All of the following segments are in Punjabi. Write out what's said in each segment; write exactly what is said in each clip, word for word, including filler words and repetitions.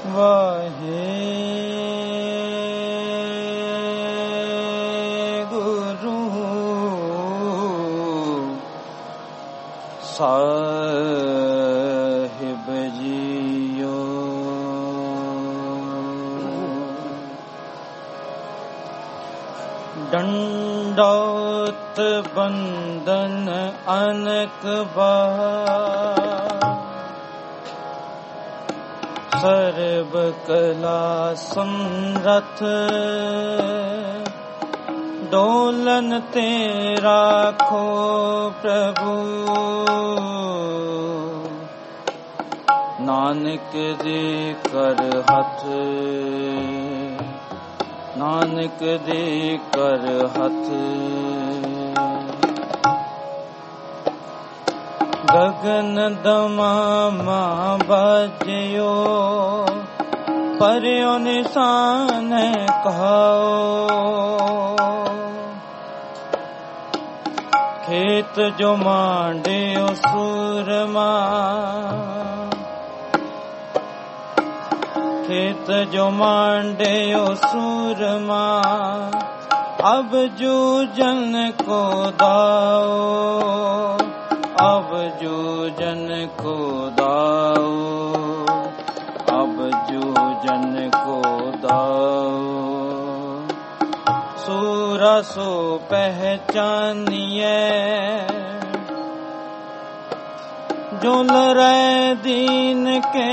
ਵਾਹਿਗੁਰੂ ਸਾਹਿਬ ਜੀਓ। ਡੰਡੌਤ ਬੰਦਨ ਅਨਕ ਬਾਰ, ਸਰਬ ਕਲਾ ਸਮਰਥ ਡੋਲਨ ਤੇ ਰਾਖੋ ਪ੍ਰਭੂ। ਨਾਨਕ ਦੇ ਕਰ ਹੱਥ, ਨਾਨਕ ਦੇ ਕਰ ਹੱਥ। ਗਗਨ ਦਮਾਮਾ ਬਾਜਿਓ, ਪਰਿਓ ਨਿਸ਼ਾਨ ਕਹਾਓ। ਖੇਤ ਜੋ ਮਾਂਡਿਓ ਸੂਰਮਾ, ਖੇਤ ਜੋ ਮਾਂਡਿਓ ਸੂਰਮਾ। ਅਬ ਜੂਝਨ ਕੋ ਦਾਓ, अब जूझन को दाओ, अब जूझन को दाओ। सूरा सो पहचानिए, जो लड़े दीन के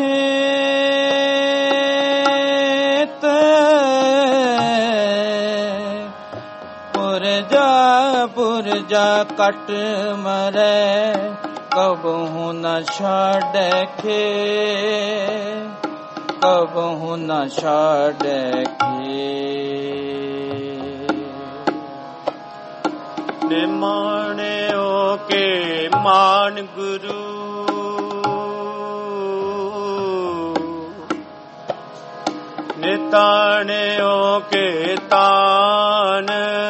पुरजा पुरजा कट मरे, कबहू न छाड़े के, कबहू न छाड़े के। निमाणियो के मान गुरु, निताणियो के तान।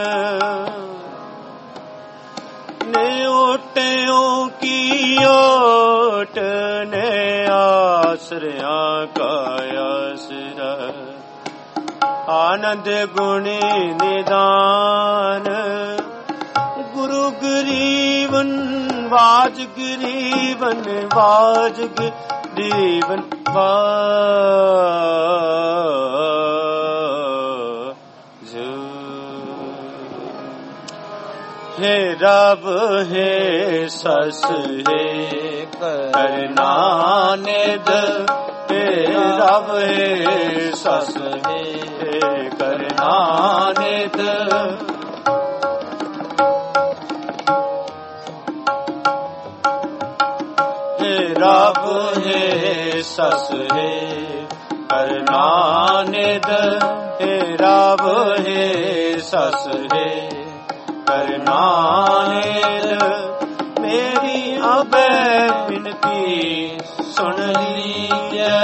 न्योटियों की ओट ने आसरिया का आसरा। आनंद गुणी निदान, गुरु गरीबन वाज गरीबन वाज गरीबन वाज। हे रब हे सस हे करना निध, हे रब हे सस हे करना निध। हे रब हे सस हे करना निध, हे रब हे सस हे करना निध। मेरी अबे बिनती सुन लीजिए,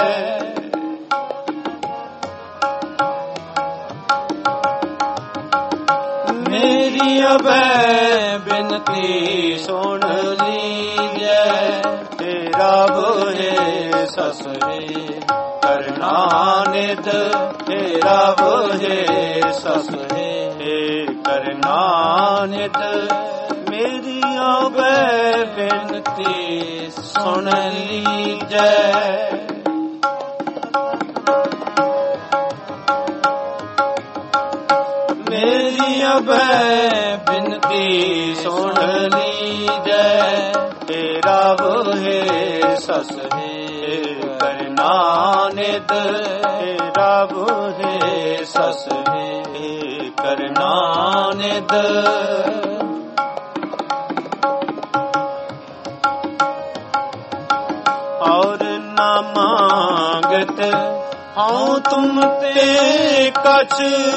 मेरी अबे बिनती सुन लीजिए। तेरा हे सस हे करना निध, तेरा हे सस हे करना निध। मेरी आबे बिनती सुन लीजिए, मेरी आबे बिनती सुन लीजिए। तेरा हे सस हे करना निध, तेरा हे सस हे करना निध। और न मांगत हूँ तुम ते कछ,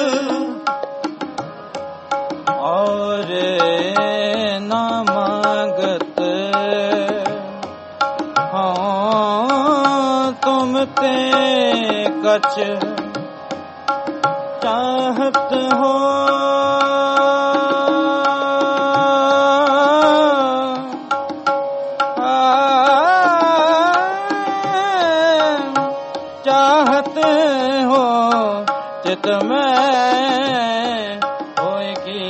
और न मांगत हूँ तुम ते कछ। चाहत हो चाहत हो चित में होए की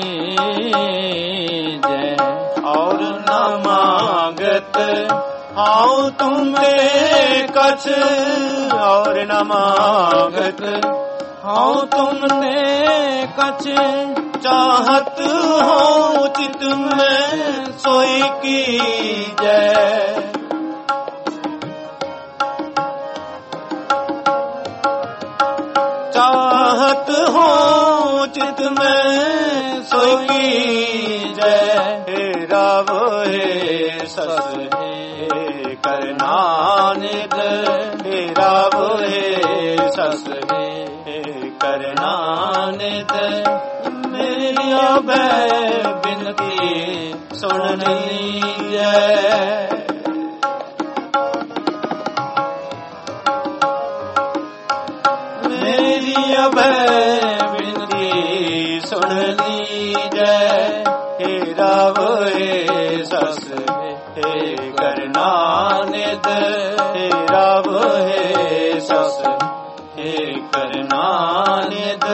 जय। और न मांगत आओ तुमते कछ, और न मांगत आओ तुमने कछ, चाहत हो चित में सोई की जय। चाहत हो चित में सोई की जय। हे राव हे सस हे करना निद, हे राव हे सस हे करना निद। मेरी अभय बिनती सुन लीजय। मेरी अभय बिनती सुन लीजय। हे राव हे सस हे करना निद, हे राव हे सस हे करना निद।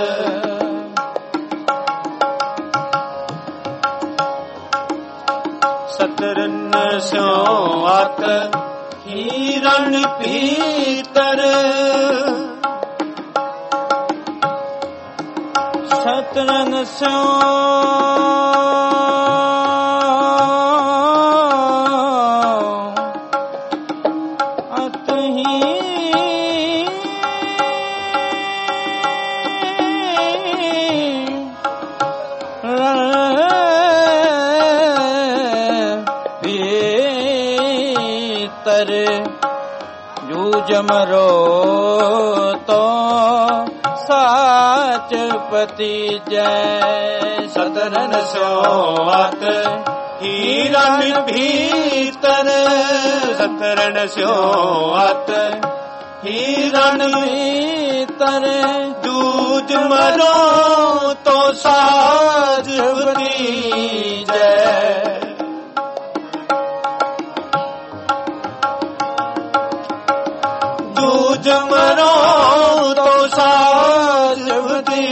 सतरन स्यों आत हिरण पीतर, सतरन स्यों आत भीतर जूझ मरो तो साच पति जय। सतरन स्यों आत हिरण भीतर, सतरन स्यों आत हिरण भीतर जूझ मरो तो साच पति जय। जूझ मरो तो साच पति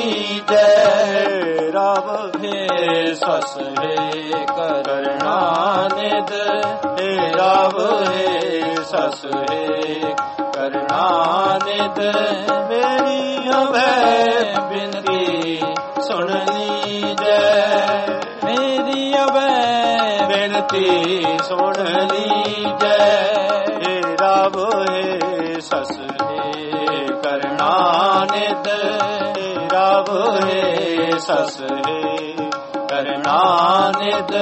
जय। राव हे सस हे करना निद, हे राव हे सस हे करना निद। मेरी अभय बिनती सुन लीजय। मेरी अभय बिनती सुन लीजय। हे राव हे सस हे करना निद, हे राव हे सस हे करना निद।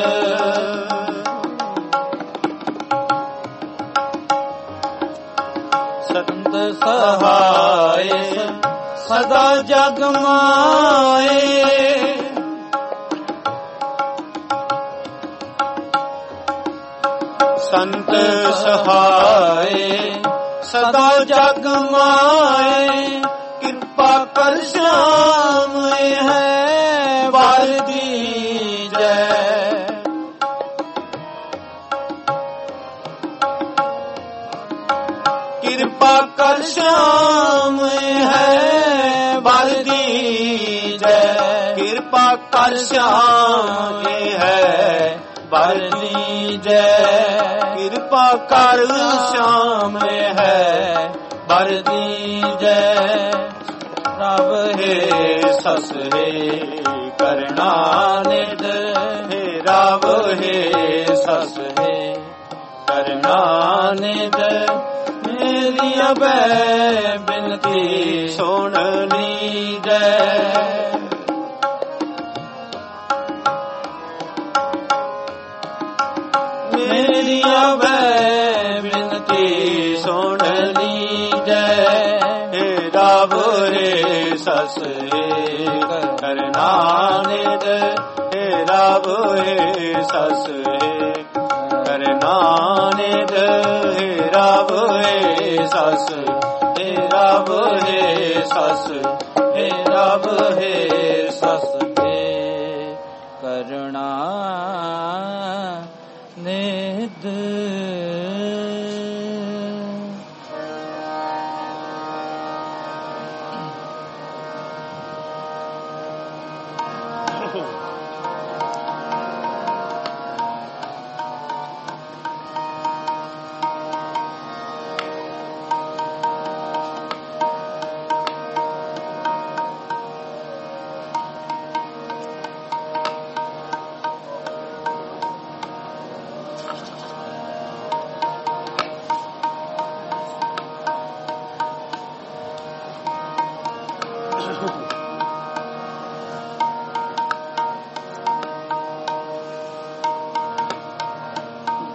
संत सहाय सदा जग माए, संत सहाय सदा जग माए। कृपा कर श्याम है बार दीजय। कृपा कर श्याम है बार दीजय। कृपा कर श्याम है बार दीजय। कृपा कर श्याम है बार दीजय। राव हे सस हे करना निद, हे राव हे सस हे करना निद। मेरी अभय बिनती सुन लीजय। मेरी अभय बिनती सुन लीजय। हे राव हे सस हे करना निद, हे राव हे सस हे करना निद। हे राव हे सस हे राव हे सस हे राव हे सस हे करना निद।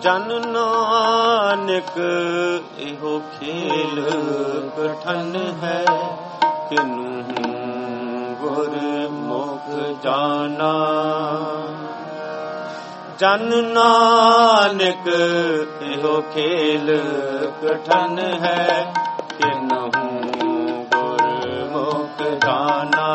ਜਨ ਨਾਨਕ ਇਹੋ ਖੇਲ ਕਠਨ ਹੈ, ਕਿਨੂੰ ਗੁਰ ਮੁਖ ਜਾਣਾ। ਜਨ ਨਾਨਕ ਇਹੋ ਖੇਲ ਕਠਨ ਹੈ, ਕਿਨੂੰ ਗੁਰ ਮੁਖ ਜਾਣਾ।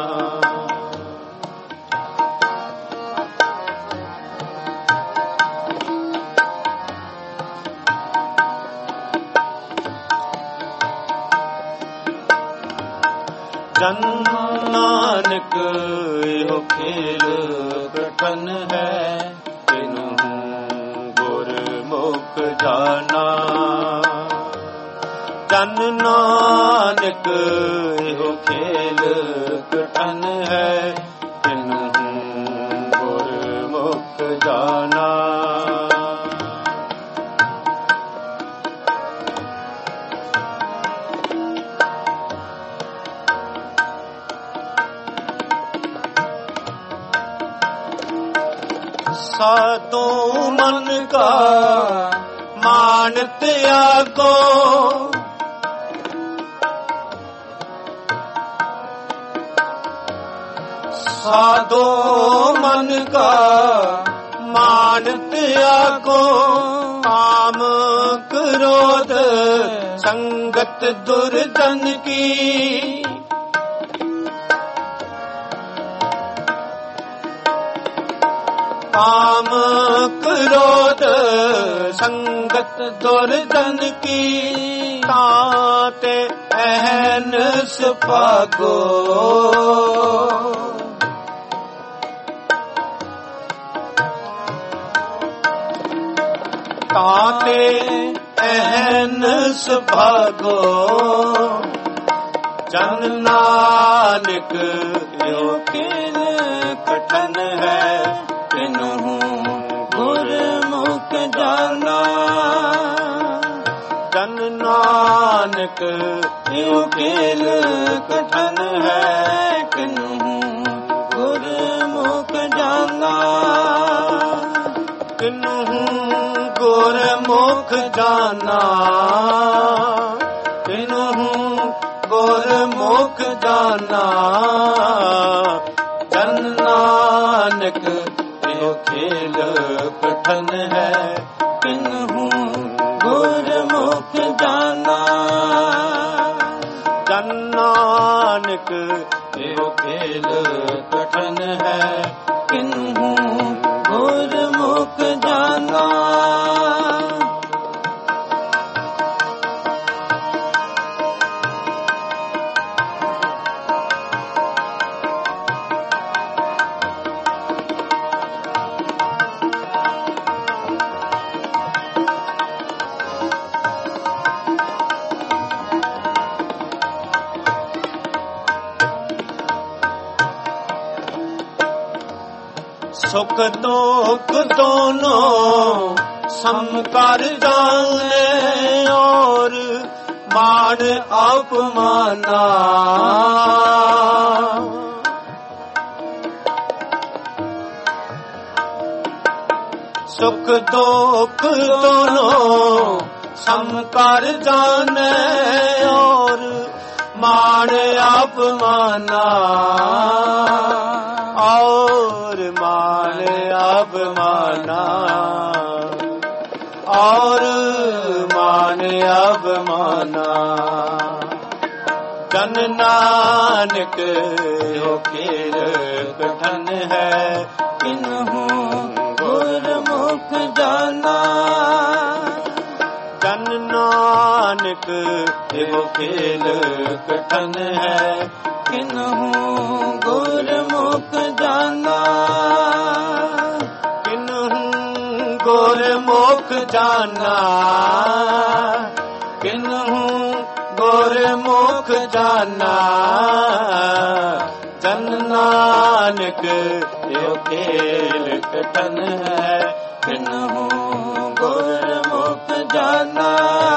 ਜਨ ਨਾਨਕ ਇਹੋ ਖੇਲ ਕਠਨ ਹੈ, ਕਿਨੂੰ ਗੁਰ ਮੁਖ ਜਾਣਾ। ਜਨ ਨਾਨਕ ਇਹੋ ਖੇਲ ਕਠਨ ਹੈ, ਕਿਨੂੰ ਗੁਰ ਮੁਖ ਜਾਣਾ। ਸਾਧੂ ਮਨ ਕਾ ਮਾਨ ਤਿਆਗੋ, ਸਾਧੂ ਮਨ ਕਾ ਮਾਨ ਤਿਆਗੋ। ਕਾਮ ਕ੍ਰੋਧ ਸੰਗਤ ਦੁਰਜਨ ਕੀ, ਕਾਮ ਕ੍ਰੋਧ ਸੰਗਤ ਦੁਰਜਨ ਕੀ। ਤਾਤੇ ਅਹਨਸ ਭਾਗੋ, ਤਾਤੇ ਅਹਨਸ ਭਾਗੋ। ਜਨ ਨਾਨਕ ਇਹੋ ਖੇਲ ਕਠਨ ਹੈ, ਕਿਨੂੰ ਗੁਰ ਮੁਖ ਜਾਣਾ। ਜਨ ਨਾਨਕ ਇਹੋ ਖੇਲ ਕਠਨ ਹੈ, ਕਿਨੂੰ ਗੁਰ ਮੁਖ ਜਾਣਾ। ਕਿਨੂੰ ਗੁਰ ਮੁਖ ਜਾਣਾ, ਕਿਨੂੰ ਗੁਰ ਮੁਖ ਜਾਣਾ। ਜਨ ਨਾਨਕ ਇਹੋ ਖੇਲ ਕਠਨ ਹੈ, ਕਿਨੂੰ ਗੁਰ ਮੁਖ ਜਾਣਾ। ਜਨ ਨਾਨਕ ਇਹੋ ਖੇਲ ਕਠਨ ਹੈ, ਕਿਨੂੰ ਗੁਰ ਮੁਖ ਜਾਣਾ। ਸੁਖ ਦੁਖ ਦੋਨੋਂ ਸਮ ਕਰ ਜਾਣੇ, ਔਰ ਮਾਣ ਅਪਮਾਨਾ। ਸੁਖ ਦੁਖ ਦੋਨੋਂ ਸਮ ਕਰ ਜਾਣੇ, ਔਰ ਮਾਣ ਅਪਮਾਨਾ। और मान अवमाना, और मान अवमाना। जन नानक हो खेल कठन है, किन्हू गुर मुख जाना। जन नानक हो खेल कठन है, किन्हू गुर मुख जाना। किन्हू गुर मुख जाना, किन्हू गुर मुख जाना। जन नानक यो खेल कठन है, किन्हू गुर मुख जाना।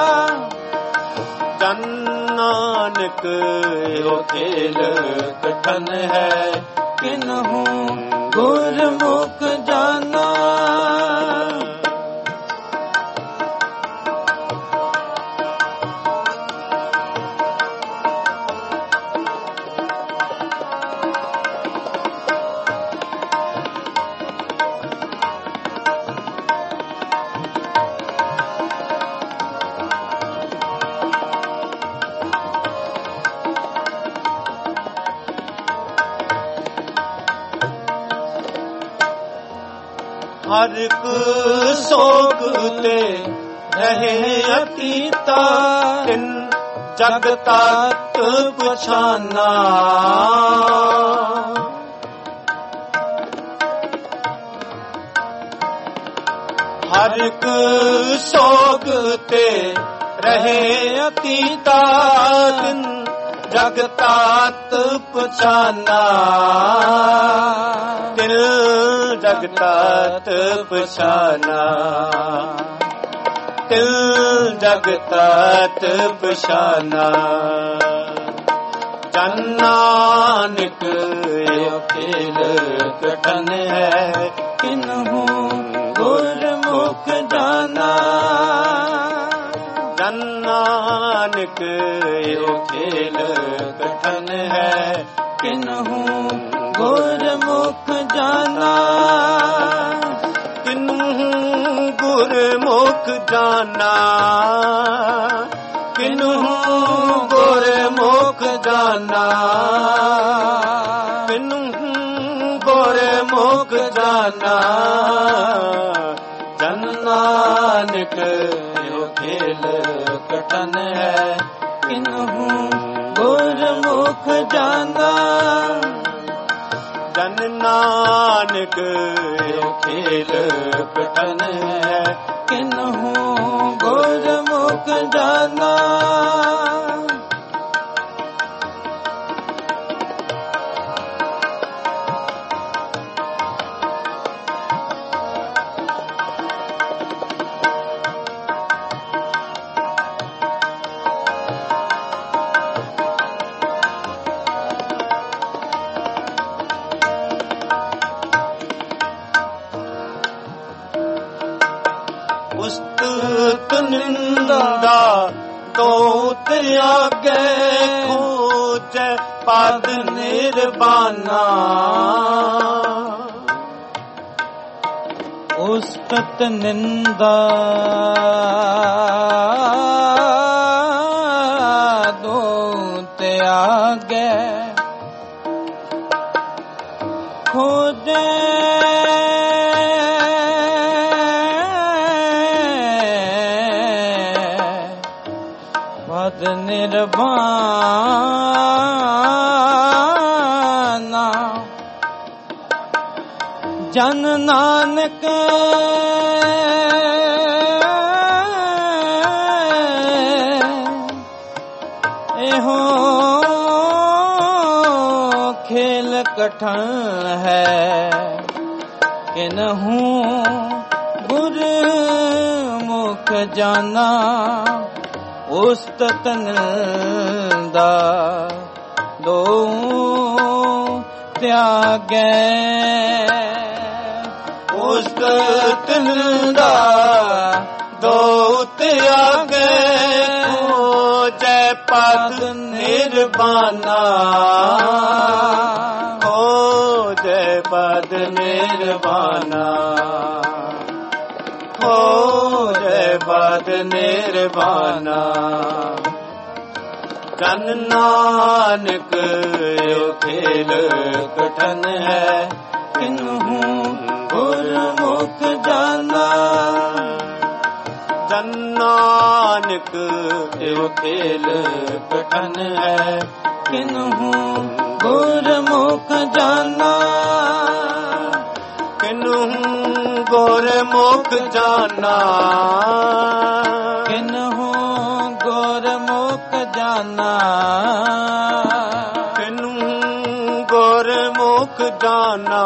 जन नानक यो खेल कठन है, किन्हू गुर मुख जाना। ਹਰ ਇੱਕ ਸੋਗ ਤੇ ਰਹੇ ਅਤੀਤਾ ਤਿਨ ਜਗ ਤਤ ਪਛਾਨਾ ਹਰ ਇੱਕ ਸੋਗ ਤੇ ਰਹੇ ਅਤੀਤਾ ਤਿਨ ਜਗ ਤਤ ਪਛਾਨਾ ਤਿਨ ਜਗ ਤਤ ਪਛਾਨਾ ਤਿਲ ਜਗ ਤਤ ਪਛਾਨਾ ਜਨ ਨਾਨਕ ਏਹੁ ਖੇਲ ਕਠਨ ਹੈ ਕਿਨਹੂ ਗੁਰਮੁਖ ਜਾਨਾ ਜਨ ਨਾਨਕ ਏਹੁ ਖੇਲ ਕਠਨ ਹੈ ਕਿਨਹੂ ਗੁਰਮੁਖ ਜਾਨਾ ਕਿਨਹੂ ਗੁਰਮੁਖ ਜਾਨਾ ਕਿਨਹੂ ਗੁਰਮੁਖ ਜਾਨਾ ਕਿਨਹੂ ਗੁਰਮੁਖ ਜਾਨਾ ਜਨ ਨਾਨਕ ਏਹੁ ਖੇਲ ਕਠਨ ਹੈ ਕਿਨਹੂ ਗੁਰਮੁਖ ਜਾਨਾ ਜਨ ਨਾਨਕ ਏਹੁ ਖੇਲ ਕਠਨ ਹੈ ਕਿਨਹੂ ਗੁਰਮੁਖ ਜਾਨਾ ਉਸਤਤ ਨਿੰਦਾ ਦੋ ਤਿਆਗੇ ਖੋਜੈ ਪਦ ਨਿਰਬਾਨਾ ਉਸਤਤ ਨਿੰਦਾ ਦੋ ਤਿਆਗੇ ਖੋਜੈ ਪਦ ਨਿਰਵਾਨਾ ਜਨ ਨਾਨਕ ਇਹੋ ਖੇਲ ਕਠਨ ਹੈ ਕਿਨਹੂ ਗੁਰਮੁਖ ਜਾਨਾ ਉਸਤਤ ਨਿੰਦਾ ਦੋ ਤਿਆਗੈ ਉਸਤਤ ਨਿੰਦਾ ਦੋ ਤਿਆਗੈ ਖੋਜੈ ਪਦ ਨਿਰਬਾਨਾ ਖੋਜੈ ਪਦ ਨਿਰਬਾਨਾ ਖੋਜੈ ਪਦ ਨਿਰਬਾਨਾ ਜਨ ਨਾਨਕ ਏਹੁ ਖੇਲ ਕਠਨ ਹੈ ਕਿਨਹੂ ਗੁਰਮੁਖ ਜਾਨਾ ਜਨ ਨਾਨਕ ਏਹੁ ਖੇਲ ਕਠਨ ਹੈ ਕਿਨਹੂ ਗੁਰਮੁਖ ਜਾਨਾ ਕਿਨਹੂ ਗੁਰਮੁਖ ਜਾਨਾ ਕਿਨਹੂ ਗੁਰਮੁਖ ਜਾਨਾ ਕਿਨਹੂ ਗੁਰਮੁਖ ਜਾਨਾ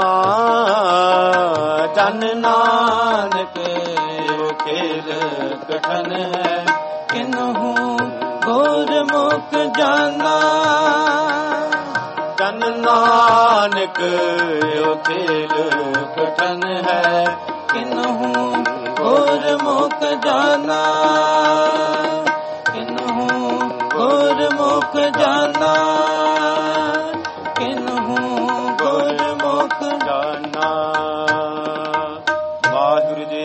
ਜਨ ਨਾਨਕ ਏਹੁ ਖੇਲ ਕਠਨ ਹੈ ਕਿਨਹੂ ਗੁਰਮੁਖ ਜਾਨਾ ਜਨ ਨਾਨਕ ਏਹੁ ਖੇਲ ਕਠਨ ਹੈ ਕਿਨਹੂ ਗੁਰਮੁਖ ਜਾਨਾ ਕਿਨਹੂ ਗੁਰਮੁਖ ਜਾਨਾ ਕਿਨਹੂ ਗੁਰਮੁਖ ਜਾਨਾ। ਵਾਹਿਗੁਰੂ ਜੀ।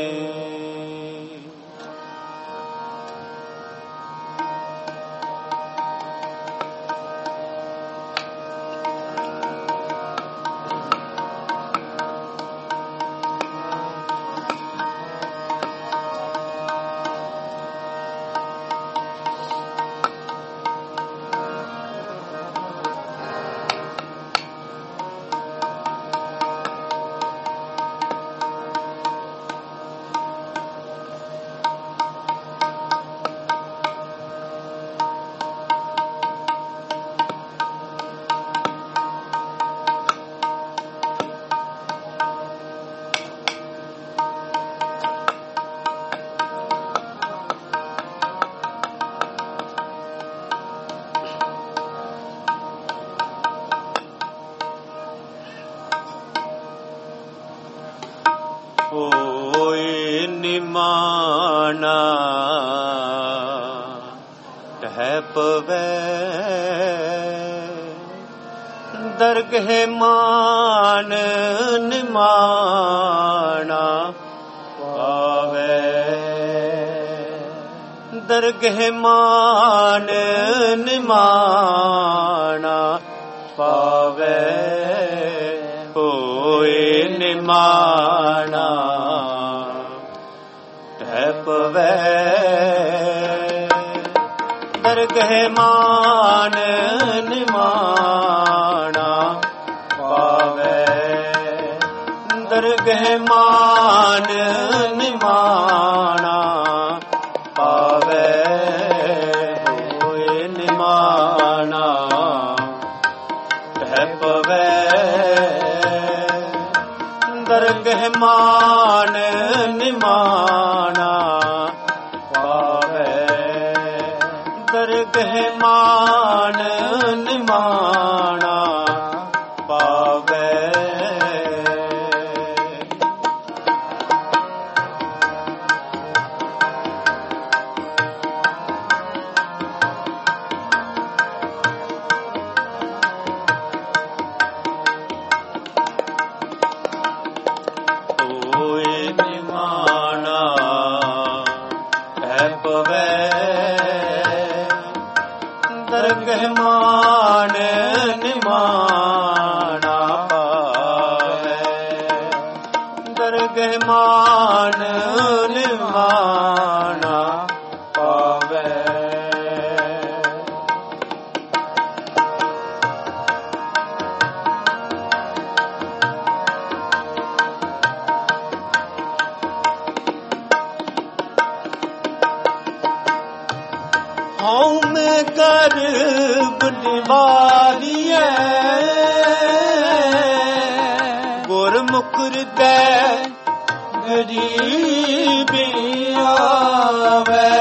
ਨਿਮਾਣਾ ਟਹਿ ਪਵੈ ਦਰਗਹਿ ਮਾਨ ਨਿਮਾਣਾ ਪਾਵੈ ਦਰਗਹਿ ਮਾਨ ਨਿਮਾਣਾ ਪਾਵੈ ਹੋਏ ਨਿਮਾਣਾ ਟਹਿ ਪਵੈ ਦਰਗਹਿ ਮਾਨ ਨਿਮਾਣਾ ਪਾਵੈ ਦਰਗਹਿ ਮਾਨ ਨਿਮਾਣਾ ਪਾਵੈ ਹੋਏ ਨਿਮਾਣਾ ਟਹਿ ਪਵੈ ਦਰਗਹਿ ਮਾਨ ਨਿਮਾਣਾ ਪਾਵੈ ਦਰਗਹਿ ਮਾਨ ਨਿਮਾਣਾ ਪਾਵੈ ਦਰਗਹਿ ਮਾਨ ਨਿਮਾਣਾ ਪਾਵੈ ਦਰਗਹਿ ਮਾਨ ਨਿਮਾਣਾ ਪਾਵੈ ਹਉ ਮੈਂ ਗਰਬ ਨਿਵਾਰੀਐ ਗੁਰਮੁਖ ਹਿਰਦੈ ਗਰੀਬੀ ਆਵੈ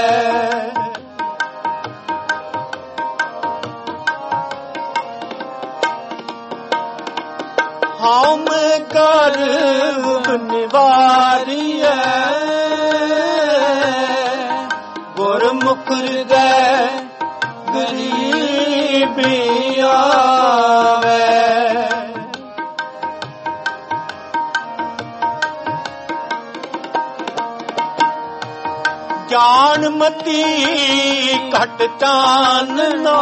ਹਉ ਮੈਂ ਗਰਬ ਨਿਵਾਰੀਐ ਗੁਰਮੁਖ ਹਿਰਦੈ ਗਰੀਬੀ ਆਵੈ ਜਾਨ ਮਤੀ ਘਟ ਚਾਨਣਾ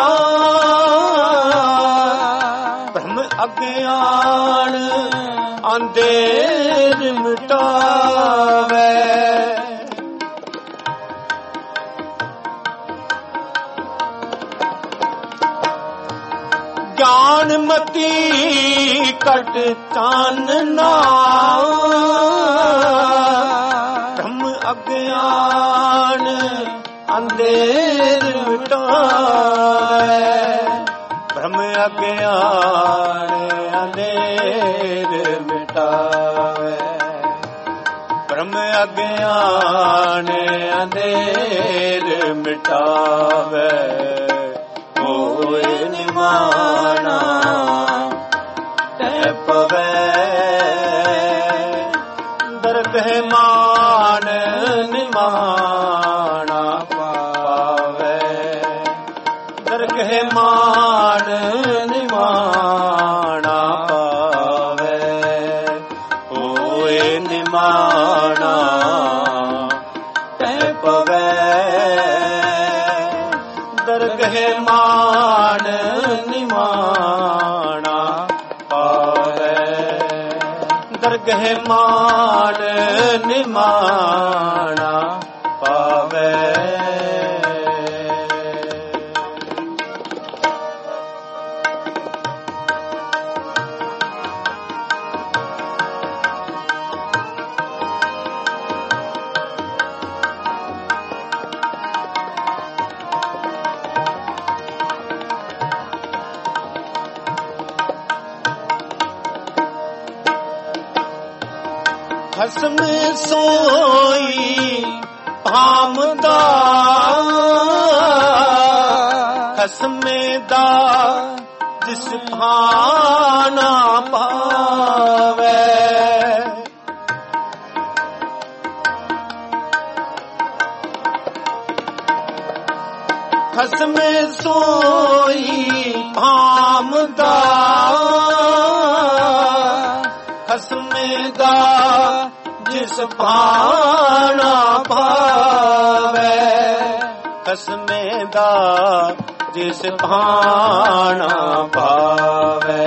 ਭ੍ਰਮ ਅਗਿਆਨ ਅੰਧੇਰ ਮਿਟਾਵੈ ਜਾਨ ਮਤੀ ਘਟ ਚਾਨਣਾ ਭ੍ਰਮ ਅਗਿਆਨ ਅੰਧੇਰ ਮਿਟਾਵੈ ਭ੍ਰਮ ਅਗਿਆਨ ਅੰਧੇਰ ਮਿਟਾਵੈ ਭ੍ਰਮ ਅਗਿਆਨ ਅੰਧੇਰ ਮਿਟਾਵੈ ਹੋਏ ਨਿਮਾਣਾ ਟਹਿ ਪਵੈ ਦਰਗਹਿ ਮਾਨ ਨਿਮਾਣਾ ਪਾਵੈ ਦਰਗਹਿ ਮਾਨ ਨਿਮਾਣਾ ਪਾਵੈ ਹੋਏ ਨਿਮਾਣਾ ਟਹਿ ਪਵੈ ਦਰਗਹਿ ਮਾਨ ਨਿਮਾਣਾ ਪਾਵੈ ਦਰਗਹਿ ਮਾਨ ਨਿਮਾਣਾ ਪਾਵੈ ਖਸਮ ਸੋਈ ਭਾਮਦਾ ਖਸਮੇ ਦਾ ਜਿਸ ਭਾਣਾ ਪਾਵੈ सोई भामदा खसमेदा जिस भाना भावे खसमेदा जिस भाना भावे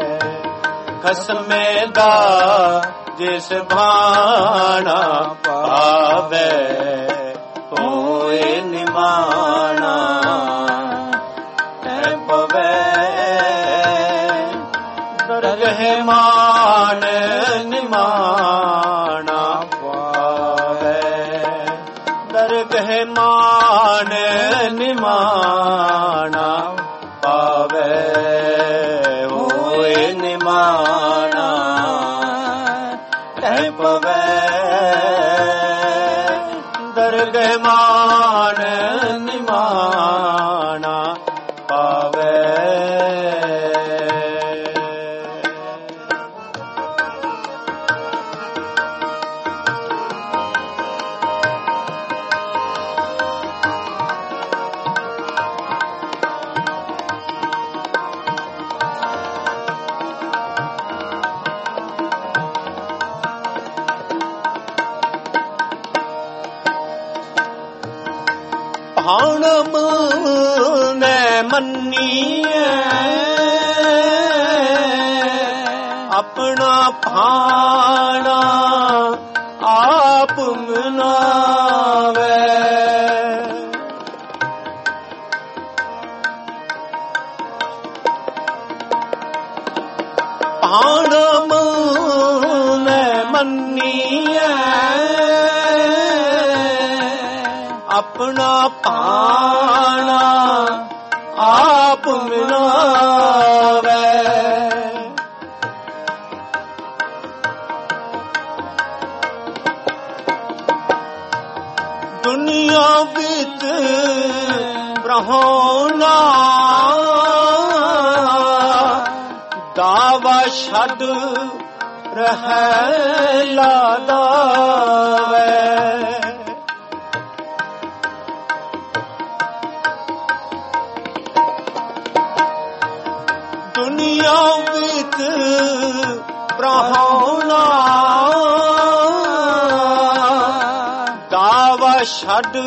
खसमेदा जिस भाना भावे होए निमाना है पवे दरगह मान निमाना पावे दरगह मान निमाना पावे होए निमाना है पवे दरगह मान निमाना पावे। भाणम ने मन्निए अपना भाणा आप मनावे भाणम ने मन्निए अपना पाना आप मिलावे दुनिया बिच ब्रहोना दावा छड़ रहे लादावे दुनिया बिच ब्रहोना दावा छड़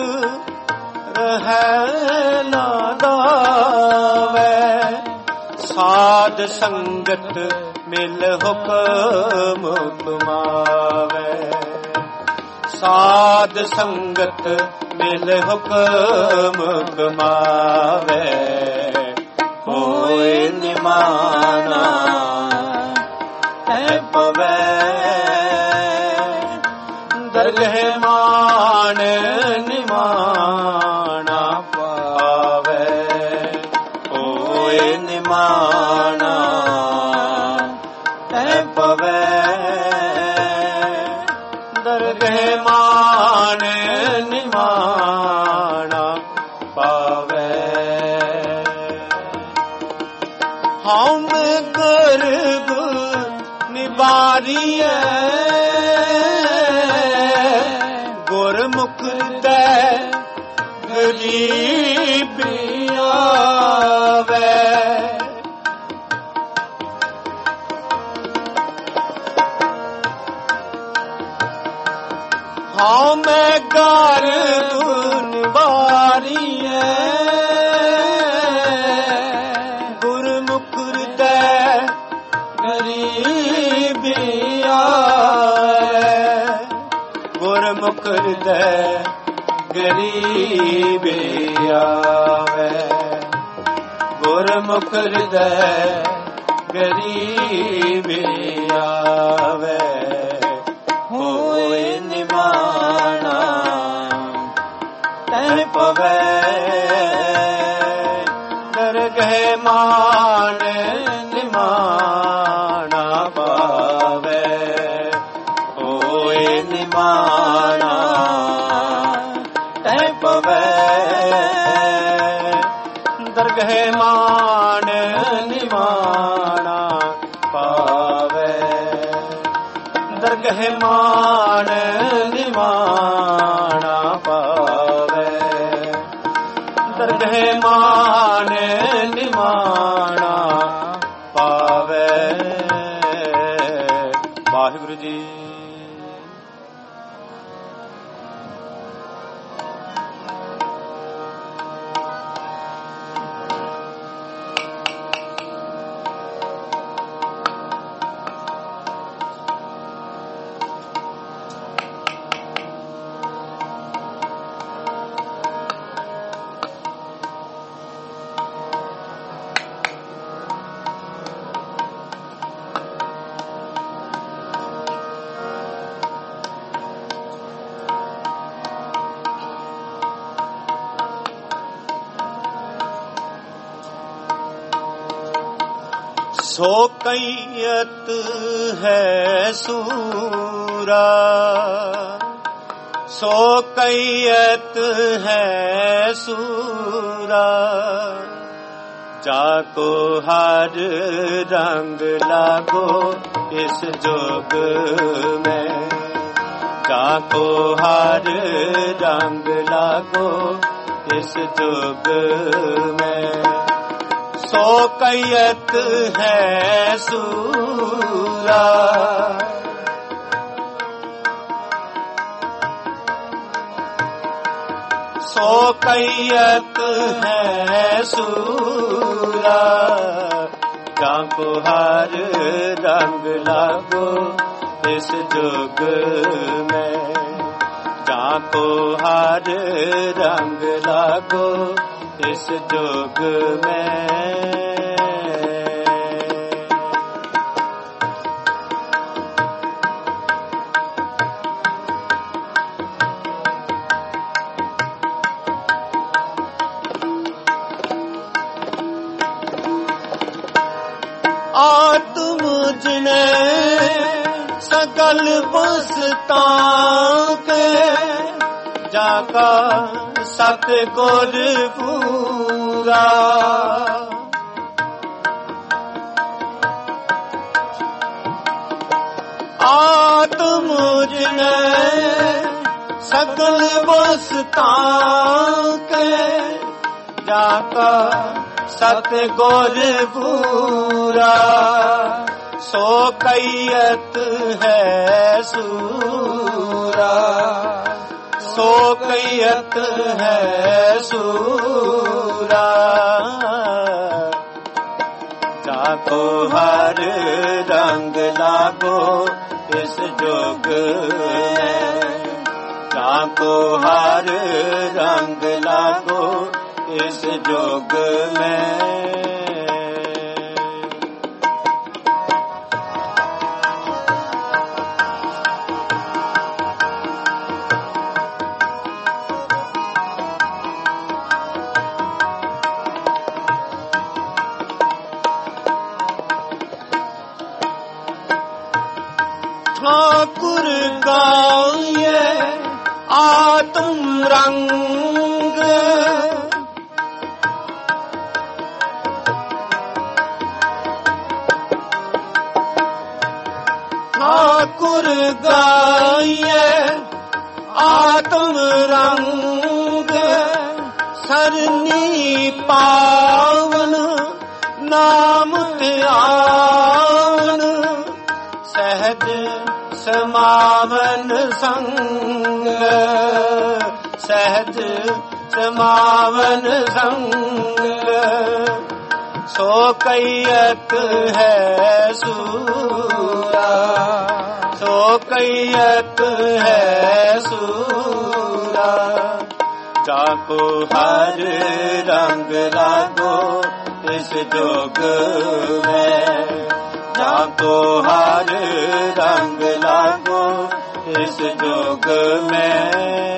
रहे लादावे साध संगत मिल हुक्म कमावे साध संगत मिल हुक्म कमावे होए निमाना है पवे दरगह मान निमाना पावे होए निमाना है पवे दरगह मान निमाना पावे। हम गर्भ निबारिए गुरमुख दे गरीबी आवे हम गर्भ निबारिए गुरमुख दे गरीबी आवे गुरमुख दे गरीबी आवे गुरमुख दे गरीबी आवे होए निमाना तै पवे दरगह मान निमाना पावे होए निमाना तै पवे दरगह मान निमाना पावे दरगह मान निमाना पावे दरगह ਸੰਦਰਗਹਿ ਮਾਨ ਨਿਮਾਣਾ ਪਾਵੇ। ਵਾਹਿਗੁਰੂ ਜੀ। ਸੋ ਕਈਅਤ ਹੈ ਸੂਰਾ, ਸੋ ਕਈਅਤ ਹੈ ਸੂਰਾ, ਜਾਕੋ ਹਰ ਰੰਗ ਲਾਗੋ ਇਸ ਜੋਗ ਮੈਂ, ਜਾਕੋ ਹਰ ਰੰਗ ਲਾਗੋ ਇਸ ਜੋਗ ਮੈਂ। ਸੋ ਕਈਅਤ ਹੈ ਸੂਰਾ, ਸੋ ਕਈਅਤ ਹੈ ਸੂਰਾ, ਜਾਕੋ ਹਰ ਰੰਗ ਲਾਗੋ ਇਸ ਜੁਗ ਮੈਂ, ਜਾਕੋ ਹਰ ਰੰਗ ਲਾਗੋ ਇਸ ਜੁਗ ਮੈਂ। ਆਤਮ ਜਿਨੇ ਸਗਲ ਬਸਤਾਂ ਕੇ, ਜਾਕਾ ਸਤਿਗੁਰ ਪੂਰਾ। ਆਤਮ ਜਿਨੇ ਸਗਲ ਬਸਤਾਂ ਕੇ, ਜਾਕਾ ਸਤਿਗੁਰ ਪੂਰਾ। ਸੋ ਕਈਅਤ ਹੈ ਸੂਰਾ, ਸੋ ਕਈਅਤ ਹੈ ਸੂਰਾ, ਜਾਕੋ ਹਰ ਰੰਗ ਲਾਗੋ ਇਸ ਜੋਗ ਮੈਂ, ਜਾਕੋ ਹਰ ਰੰਗ ਲਾਗੋ ਇਸ ਜੋਗ ਮੈਂ। ठाकुर गाये आत्म रंग, ठाकुर गाये आत्म रंग, सरनी पावन नाम ध्यान, सहज समावन संग, सहज समावन संग। सो कईयत है सूरा, सो कईयत है सूरा, जाको हर रंग लागो इस जोग में, जाको हर रंग लागो इस जोग में।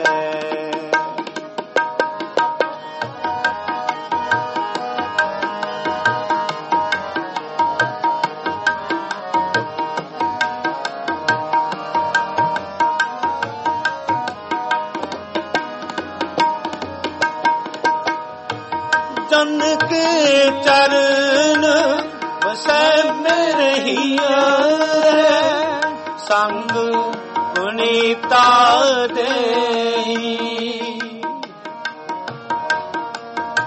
जन के चरण बसै मेरे हिया, संग पुनीता देई,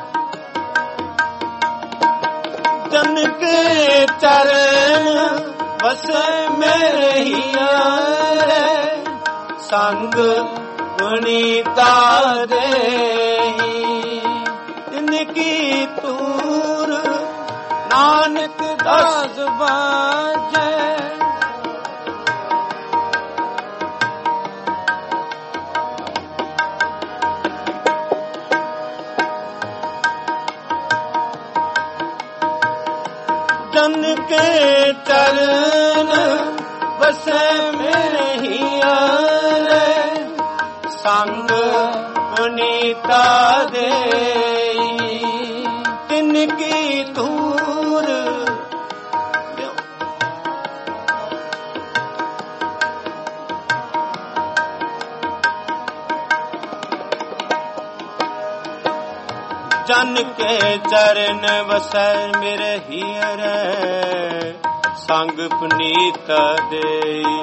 ਜਨ ਕੇ ਚਰਨ ਵਸੈ ਮੇਰੇ ਹੀਰੇ ਸੰਗ ਪੁਨੀਤਾ ਦੇਹੀ ਤਿਨ ਕੀ ਤੂਰ ਨਾਨਕ ਦਾਸ ਬਾਜੈ ਜਨ ਕੇ ਚਰਨ ਵਸੈ ਮੇਰੇ ਹੀਰੇ ਸੰਗ ਪੁਨੀਤਾ ਦੇਈ ਤਿਨ ਕੀ ਧੂਰ ਜਨ ਕੇ ਚਰਨ ਵਸੈ ਮੇਰੇ ਹੀਰੇ ਸੰਗ ਪੁਨੀਤ ਦੇਈ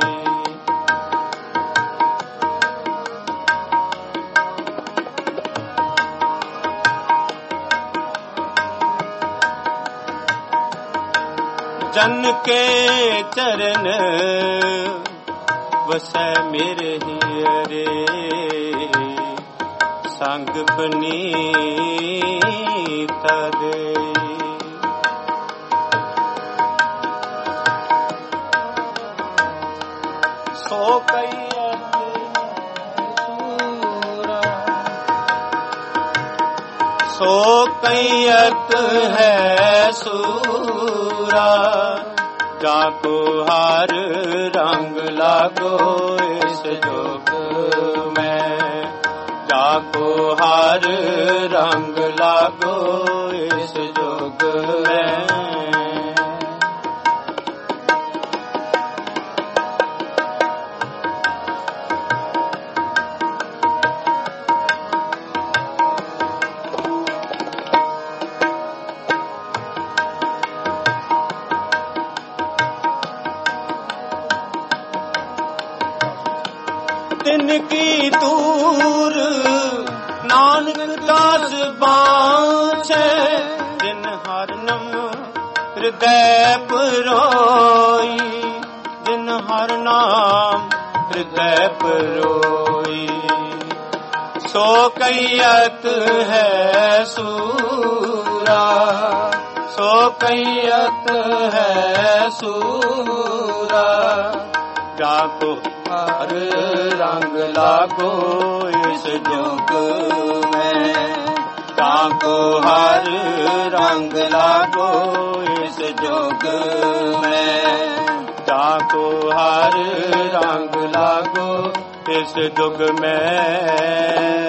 ਜਨ ਕੇ ਚਰਨ ਵਸੈ ਮੇਰੇ ਹੀਰੇ ਸੰਗ ਪੁਨੀਤ ਦੇਈ ਸੋ ਕਈਅਤ ਸੋ ਕਈਅਤ ਹੈ ਸੂਰਾ ਜਾ ਕੋ ਹਰ ਰੰਗ ਲਾਗੋ ਇਸ ਜੋਗ ਮੈਂ ਜਾ ਕੋ ਹਰ ਰੰਗ ਲਾਗੋ ਇਸ ਜੋਗ ਮੈਂ ਤਿਨ ਕੀ ਤੂਰ ਨਾਨਕ ਦਾਸ ਬਾਛੈ ਜਿਨ ਹਰਿ ਨਾਮ ਹਿਰਦੈ ਪਰੋਈ ਜਿਨ ਹਰਿ ਨਾਮ ਹਿਰਦੈ ਪਰੋਈ ਸੋ ਕਈਅਤ ਹੈ ਸੂਰਾ ਸੋ ਕਈਅਤ ਹੈ ਸੂਰਾ ਜਾ ਕੋ ਹਰ ਰੰਗ ਲਾਗੋ ਇਸ ਜੋਗ ਮੈਂ ਜਾ ਕੋ ਹਰ ਰੰਗ ਲਾਗੋ ਇਸ ਜੋਗ ਮੈਂ ਜਾ ਕੋ ਹਰ ਰੰਗ ਲਾਗੋ ਇਸ ਜੁਗ ਮੈਂ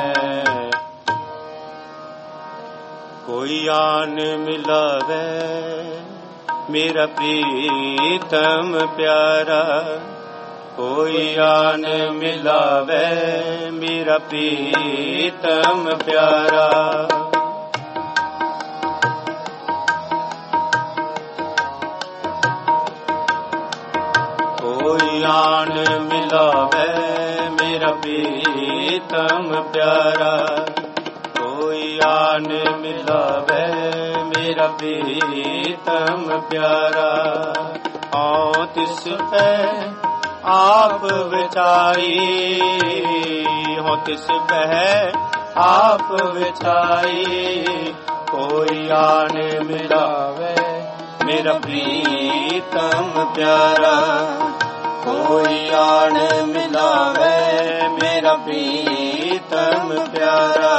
ਕੋਈ ਆਨ ਮਿਲਾਵੇ ਮੇਰਾ ਪ੍ਰੀਤਮ ਪਿਆਰਾ ਕੋਈ ਆਨ ਮਿਲਾਵੇ ਮੇਰਾ ਪ੍ਰੀਤਮ ਪਿਆਰਾ ਕੋਈ ਆਨ ਮਿਲਾਵੇ ਮੇਰਾ ਪ੍ਰੀਤਮ ਪਿਆਰਾ ਕੋਈ ਆਨ ਮਿਲਾਵੇ ਮੇਰਾ ਪ੍ਰੀਤਮ ਪਿਆਰਾ ਆਉ ਤਿਸ ਪੈ ਆਪ ਵਿਚਾਈ ਹੋ ਤਿਸ ਬਹਿ ਆਪ ਵਿਚਾਈ ਕੋਈ ਆਨ ਮਿਲਾਵੇ ਮੇਰਾ ਪ੍ਰੀਤਮ ਪਿਆਰਾ ਕੋਈ ਆਨ ਮਿਲਾਵੇ ਮੇਰਾ ਪ੍ਰੀਤਮ ਪਿਆਰਾ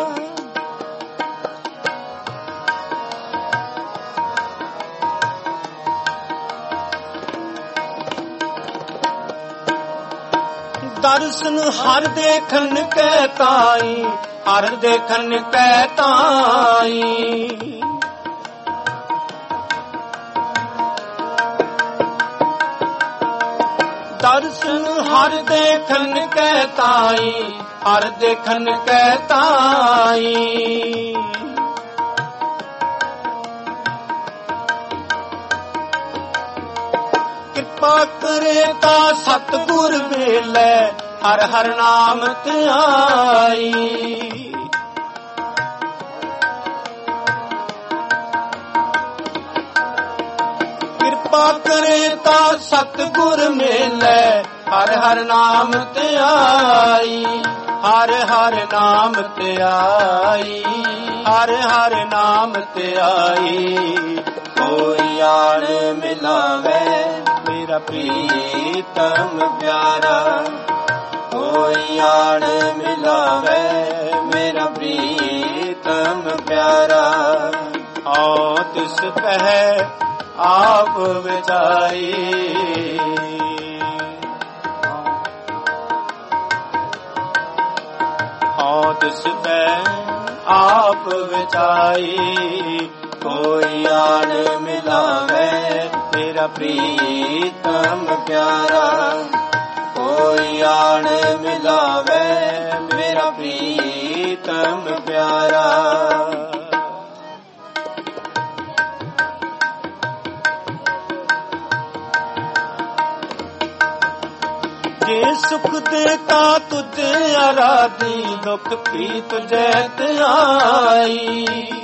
ਦਰਸ਼ਨ ਹਰ ਦੇਖਣ ਕੈ ਤਾਈ ਹਰ ਦੇਖਣ ਕੈ ਤਾਈ ਦਰਸ਼ਨ ਹਰ ਦੇਖਣ ਕੈ ਤਾਈ ਹਰ ਦੇਖਣ ਕੈ ਤਾਈ ਕਿਰਪਾ ਕਰੇ ਤਾ ਸਤਿਗੁਰ ਵੇਲੇ ਹਰ ਹਰ ਨਾਮ ਧਿਆਈ ਕਿਰਪਾ ਕਰੇ ਤਾਂ ਸਤਿਗੁਰ ਮਿਲੈ ਹਰ ਹਰ ਨਾਮ ਧਿਆਈ ਹਰ ਹਰ ਨਾਮ ਧਿਆਈ ਹਰ ਹਰ ਨਾਮ ਧਿਆਈ ਕੋਈ ਆਣ ਮਿਲਾਵੇ ਮੇਰਾ ਪ੍ਰੀਤਮ ਪਿਆਰਾ ਕੋਈ ਆਣ ਮਿਲਾਵੇ ਮੇਰਾ ਪ੍ਰੀਤਮ ਪਿਆਰਾ ਆਓ ਤਿਸ ਪਹਿ ਆਪ ਵਿਚਾਈ ਆਓ ਤਿਸ ਪਹਿ ਆਪ ਵਿਚਾਈ ਕੋਈ ਆਣ ਮਿਲਾਵੇ ਮੇਰਾ ਪ੍ਰੀਤਮ ਪਿਆਰਾ ਕੋਈ ਆਣ ਮਿਲਾਵੇ ਮੇਰਾ ਪ੍ਰੀਤਮ ਪਿਆਰਾ ਜੇ ਸੁਖ ਦੇਤਾ ਤੁਝੇ ਆਰਾਧੀ ਦੁਖ ਵੀ ਤੁਝੇ ਧਿਆਈ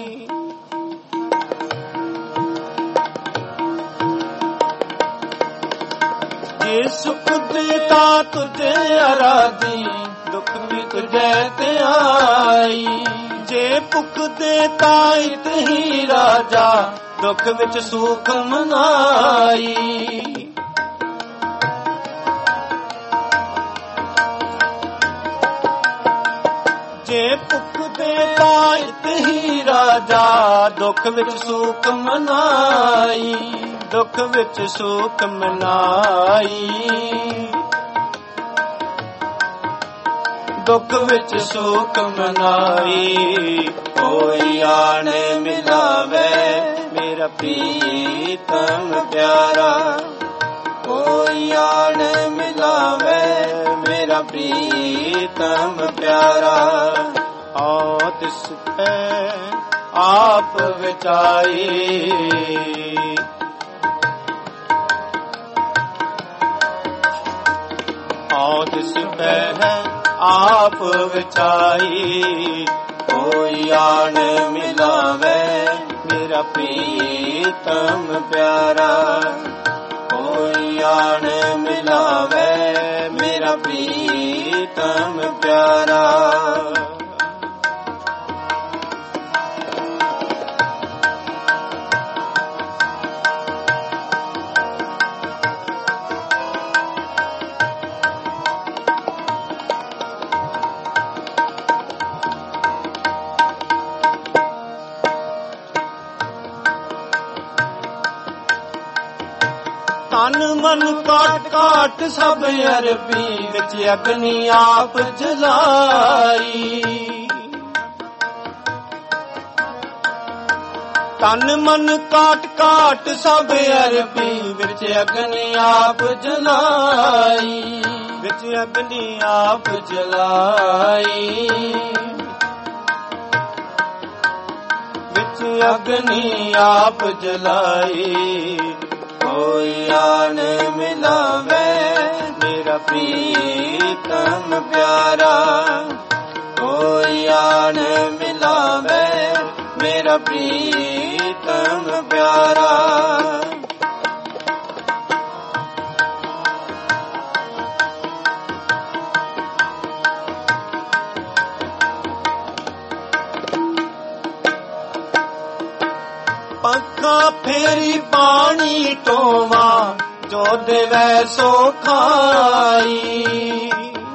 ਜੇ ਸੁਖ ਦੇਤਾ ਤੁਝੇ ਆਰਾਧੀ ਦੁਖ ਵੀ ਤੁਝੇ ਧਿਆਈ ਜੇ ਭੁਖ ਦੇਤਾ ਇਤਹੀ ਰਾਜਾ ਦੁਖ ਵਿੱਚ ਸੁਖ ਮਨਾਈ ਜੇ ਭੁਖ ਦੇਤਾ ਇਤਹੀ ਰਾਜਾ ਦੁਖ ਵਿੱਚ ਸੁਖ ਮਨਾਈ ਦੁਖ ਵਿੱਚ ਸੁਖ ਮਨਾਈ ਦੁਖ ਵਿੱਚ ਸੁਖ ਮਨਾਈ ਕੋਈ ਆਣ ਮਿਲਾਵੇ ਮੇਰਾ ਪ੍ਰੀਤਮ ਪਿਆਰਾ ਕੋਈ ਆਣ ਮਿਲਾਵੇ ਮੇਰਾ ਪ੍ਰੀਤਮ ਪਿਆਰਾ ਆਓ ਤਿਸ ਪੈ ਆਪ ਵਿਚਾਈ ਆਓ ਤਿਸ ਪੈ ਆਪ ਵਿਚਾਈ ਕੋਈ ਆਣ ਮਿਲਾਵੇ ਮੇਰਾ ਪ੍ਰੀਤਮ ਪਿਆਰਾ ਕੋਈ ਆਣ ਮਿਲਾਵੇ ਮੇਰਾ ਪ੍ਰੀਤਮ ਪਿਆਰਾ ਤਨ ਮਨ ਕਾਟ ਕਾਟ ਸਭ ਅਰਬੀ ਵਿੱਚ ਅਗਨੀ ਆਪ ਜਲਾਈ ਤਨ ਮਨ ਕਾਟ ਕਾਟ ਸਭ ਅਰਬੀ ਵਿੱਚ ਅਗਨੀ ਆਪ ਜਲਾਈ ਵਿੱਚ ਅਗਨੀ ਆਪ ਜਲਾਈ ਵਿੱਚ ਅਗਨੀ ਆਪ ਜਲਾਈ ਕੋਈ ਆਣ ਮਿਲਾਵੇ ਮੇਰਾ ਪ੍ਰੀਤਮ ਪਿਆਰਾ ਕੋਈ ਆਣ ਮਿਲਾਵੇ ਮੇਰਾ ਪ੍ਰੀਤਮ ਪਿਆਰਾ ਪੱਖਾ ਫੇਰੀ ਪਾਣੀ ਟੋਵਾ ਜੋ ਦੇਵੈ ਸੋ ਖਾਈ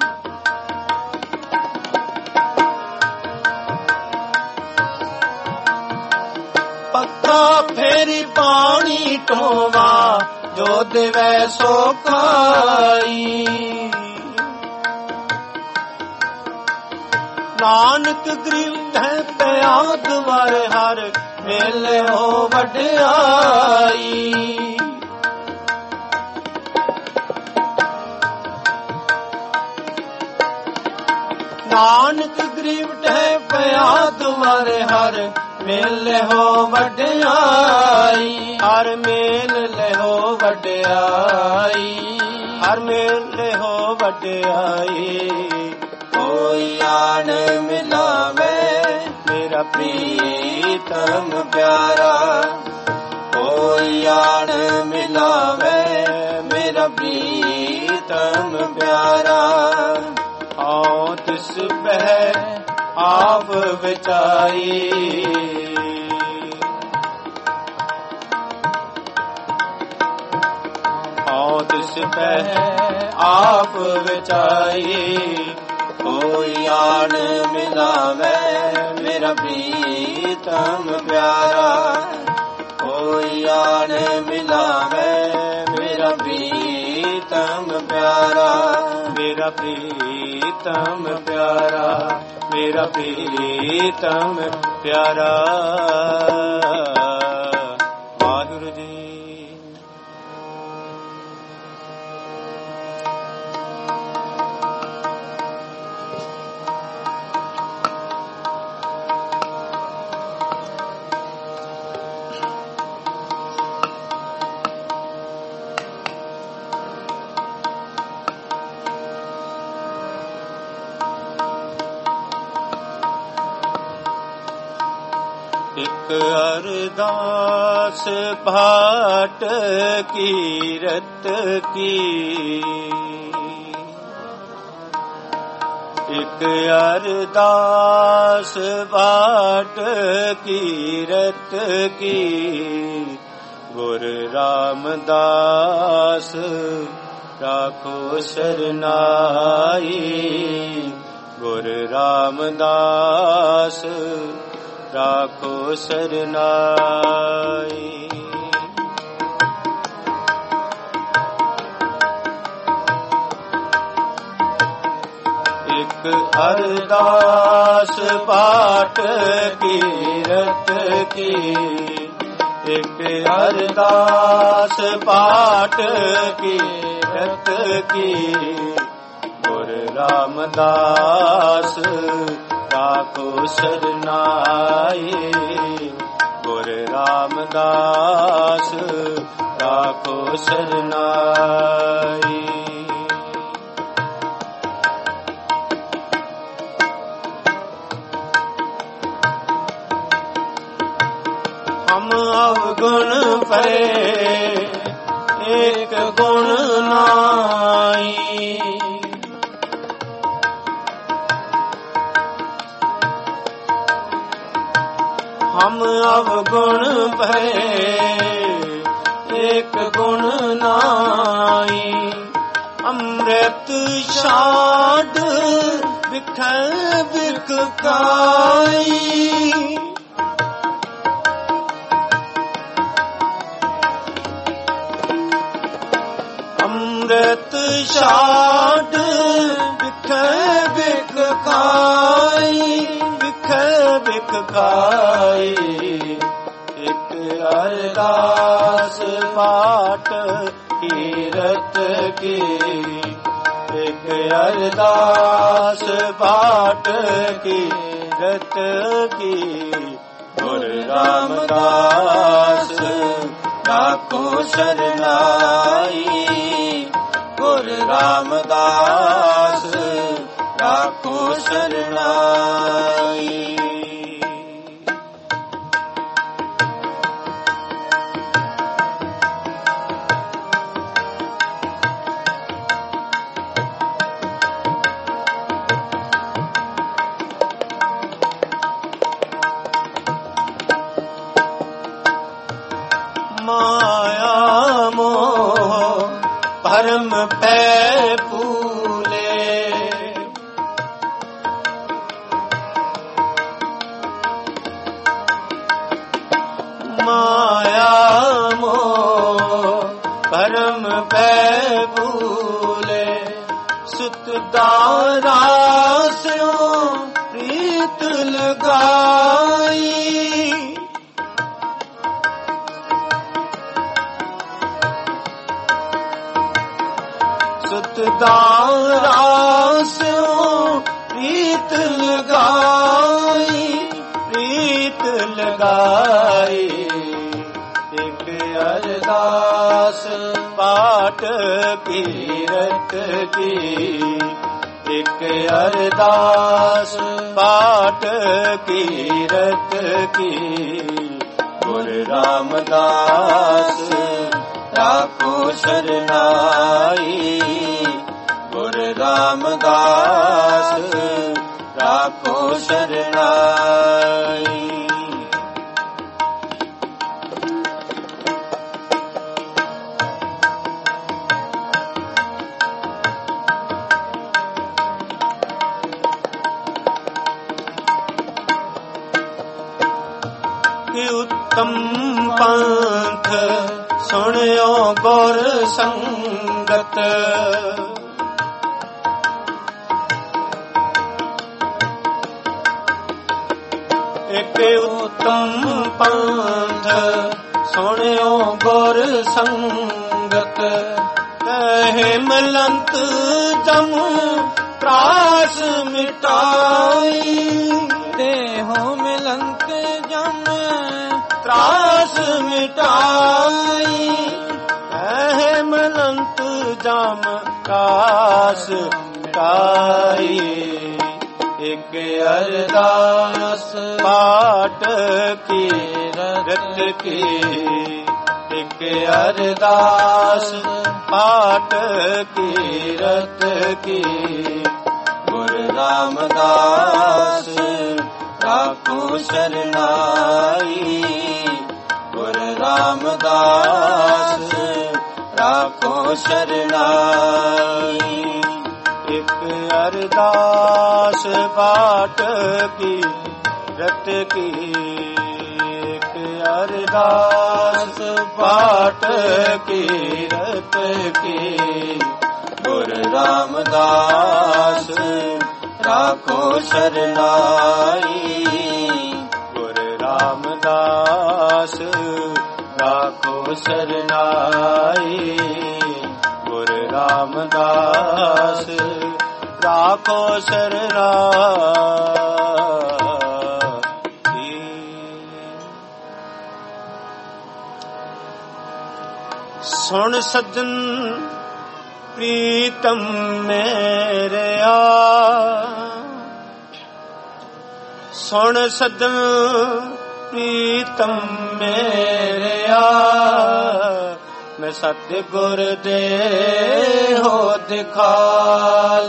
ਪੱਖਾ ਫੇਰੀ ਪਾਣੀ ਟੋਵਾ ਜੋ ਦੇਵੈ ਸੋ ਖਾਈ ਨਾਨਕ ਗਰੀਬ ਹੈ ਪਿਆਦ ਵਰ ਹਰ ਮੇਲੇ ਹੋ ਵਡਿਆਈ ਨਾਨਕ ਗਰੀਬ ਹੈ ਪਿਆਦ ਵਰ ਹਰ ਮੇਲੇ ਹੋ ਵਡਿਆਈ ਹਰ ਮੇਲੇ ਹੋ ਵਡਿਆਈ ਹਰ ਮੇਲੇ ਹੋ ਵਡਿਆਈ ਕੋਈ ਆਣ ਮਿਲਾਵੇ ਮੇਰਾ ਪ੍ਰੀਤਮ ਪਿਆਰਾ ਕੋਈ ਆਣ ਮਿਲਾਵੇ ਪ੍ਰੀਤਮ ਪਿਆਰਾ। ਆਉ ਤਿਸ ਪਹਿ ਆਪ ਵਿਚਾਈ, ਆਉ ਤਿਸ ਪਹਿ ਆਪ ਵਿਚਾਈ। ਕੋਈ ਆਣ ਮਿਲਾਵੇ ਮੇਰਾ ਪ੍ਰੀਤਮ ਪਿਆਰਾ। ਕੋਈ ਆਣ ਮਿਲਾਵੇ ਮੇਰਾ ਪ੍ਰੀਤਮ ਪਿਆਰਾ। ਮੇਰਾ ਪ੍ਰੀਤਮ ਪਿਆਰਾ, ਮੇਰਾ ਪ੍ਰੀਤਮ ਪਿਆਰਾ। ਵਾਹਿਗੁਰੂ ਜੀ। ਇਕ ਅਰਦਾਸ ਭਾਟ ਕੀਰਤ ਕੀ, ਇਕ ਅਰਦਾਸ ਭਾਟ ਕੀਰਤ ਕੀ। ਗੁਰ ਰਾਮਦਾਸ ਰਾਖੋ ਸਰਨਾਈ। ਗੁਰ ਰਾਮਦਾਸ ਰਾਖੋ ਸਰਨਾਈ। ਇਕ ਅਰਦਾਸ ਪਾਠ ਕੀਰਤ ਕੀ, ਇਕ ਅਰਦਾਸ ਪਾਠ ਕੀਰਤ ਕੀ। ਗੁਰ ਰਾਮਦਾਸ ਰਾਖੋ ਸਰਨਾਈ। ਗੁਰ ਰਾਮਦਾਸ ਰਾਖੋ ਸਰਨਾਈ। ਹਮ ਅਵਗੁਣ ਪਏ ਏਕ ਗੁਣ ਨਾਈ। ਹਮ ਅਵਗੁਣ ਭਏ ਏਕ ਗੁਣ ਨਾਈ। ਅੰਮ੍ਰਿਤ ਛਾਡ ਵਿਖੈ ਵਿਖ ਕਾਈ। ਅੰਮ੍ਰਿਤ ਛਾਡ ਵਿਖੈ ਵਿਖ ਕਾਈ। ਵਿਖੈ ਵਿਖ ਕਾਈ। ਇਕ ਅਰਦਾਸ ਪਾਠ ਕੀਰਤ ਕੀ, ਇਕ ਅਰਦਾਸ ਪਾਠ ਕੀਰਤ ਕੀ। ਗੁਰ ਰਾਮਦਾਸ ਰਾਖੋ ਸਰਨਾਈ। ਗੁਰ ਰਾਮਦਾਸ ਰਾਖੋ ਸਰਨਾਈ। ਮਾਇਆ ਮੋਹ ਭਰਮ ਪੈ ਭੂਲੇ। ਮਾਇਆ ਮੋਹ ਭਰਮ ਪੈ ਭੂਲੇ। ਸੁਤ ਦਾਰਾ ਸਿਓ ਪ੍ਰੀਤ ਲਗਾਈ। ਸੁਤ ਦਾਰਾ ਸਿਓ ਪ੍ਰੀਤ ਲਗਾਈ। ਪ੍ਰੀਤ ਲਗਾਈ। ਇਕ ਅਰਦਾਸ ਪਾਠ ਕੀਰਤ ਕੀ, ਇਕ ਅਰਦਾਸ ਪਾਠ ਕੀਰਤ ਕੀ। ਗੁਰ ਰਾਮਦਾਸ ਰਾਖੋ ਸਰਨਾਈ। ਰਾਮਦਾਸ ਰਾਖੋ ਸ਼ਰਨਾਈ। ਉੱਤਮ ਪੰਥ ਸੁਣਿਓ ਗੁਰ ਸੰਗਤ, ਇੱਕ ਉੱਤਮ ਪੰਥ ਸੁਣਿਓ ਗੁਰ ਸੰਗਤ, ਕਹੇ ਮਲੰਤ ਜਮ ਤਰਾਸ ਮਿਟਾਈ, ਦੇਹੋ ਮਿਲੰਤ ਜਮ ਤਰਾਸ ਮਿਟਾਈ, ਕਹੇ ਮਲੰਤ ਜਮ ਤਰਾਸ ਮਿਟਾਈ। ਇੱਕ ਅਰਦਾਸ ਪਾਟ ਕੀ ਰਤ ਕੀ, ਇੱਕ ਅਰਦਾਸ ਪਾਟ ਕੀ ਰਤ ਕੀ, ਗੁਰ ਰਾਮਦਾਸ ਰਾਖੋ ਸ਼ਰਨਾਈ, ਗੁਰ ਰਾਮਦਾਸ ਰਾਖੋ ਸ਼ਰਨਾਈ। ਇੱਕ ਅਰਦਾਸ ਪਾਟ ਕੀ ਰਤ ਕੀ, ਇੱਕ ਅਰਦਾਸ ਪਾਟ ਕੀ ਰਤ ਕੀ, ਗੁਰ ਰਾਮਦਾਸ ਰਾਖੋ ਸ਼ਰਨਾਈ, ਗੁਰ ਰਾਮਦਾਸ ਰਾਖੋ ਸ਼ਰਨਾਈ, ਗੁਰ ਰਾਮਦਾਸ ਰਾਖੋ ਸ਼ਰਨਾਈ। ਸੁਣ ਸੱਜਣ ਪ੍ਰੀਤਮ ਮੇਰਿਆ, ਸੁਣ ਸੱਜਣ ਪ੍ਰੀਤਮ ਮੇਰਿਆ, ਮੈਂ ਸਤਿਗੁਰ ਦੇ ਹੋ ਦਿਖਾਲ,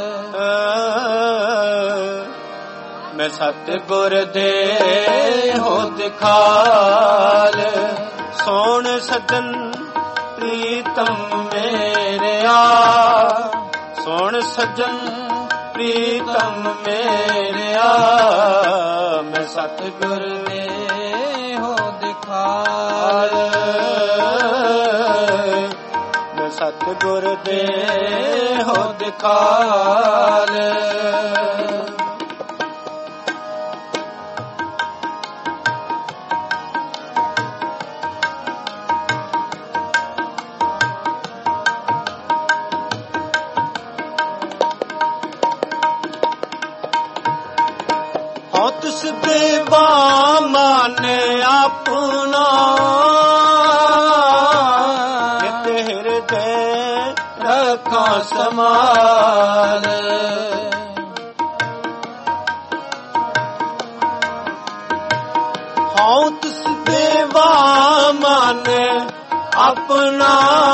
ਮੈਂ ਸਤਿਗੁਰ ਦੇ ਹੋ ਦਿਖਾਲ। ਸੁਣ ਸੱਜਣ ਪ੍ਰੀਤਮ ਮੇਰਿਆ, ਸੁਣ ਸੱਜਣ ਪ੍ਰੀਤਮ ਮੇਰਿਆ, ਮੈਂ ਸਤਿਗੁਰ ਦੇ ਹੋ ਦਿਖਾਲ, ਮੈਂ ਸਤਿਗੁਰ ਦੇ ਹੋ ਦਿਖਾਲ। ਤਿਸ ਦੇਵਾ ਮਾਨੇ ਆਪਣਾ, ਨਿਤ ਹਿਰਦੇ ਰੱਖਾਂ ਸਮਾਲ, ਹਉ ਤਿਸ ਦੇਵਾ ਮਾਨੇ ਆਪਣਾ,